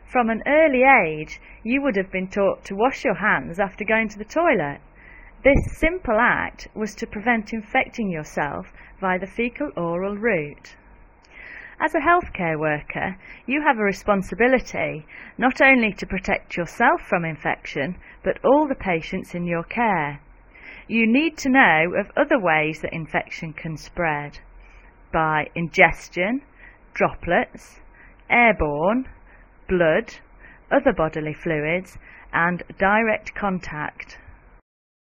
From an early age, you would have been taught to wash your hands after going to the toilet. This simple act was to prevent infecting yourself via the fecal-oral route. As a healthcare worker, you have a responsibility not only to protect yourself from infection, but all the patients in your care. You need to know of other ways that infection can spread: by ingestion, droplets, airborne, blood, other bodily fluids, and direct contact.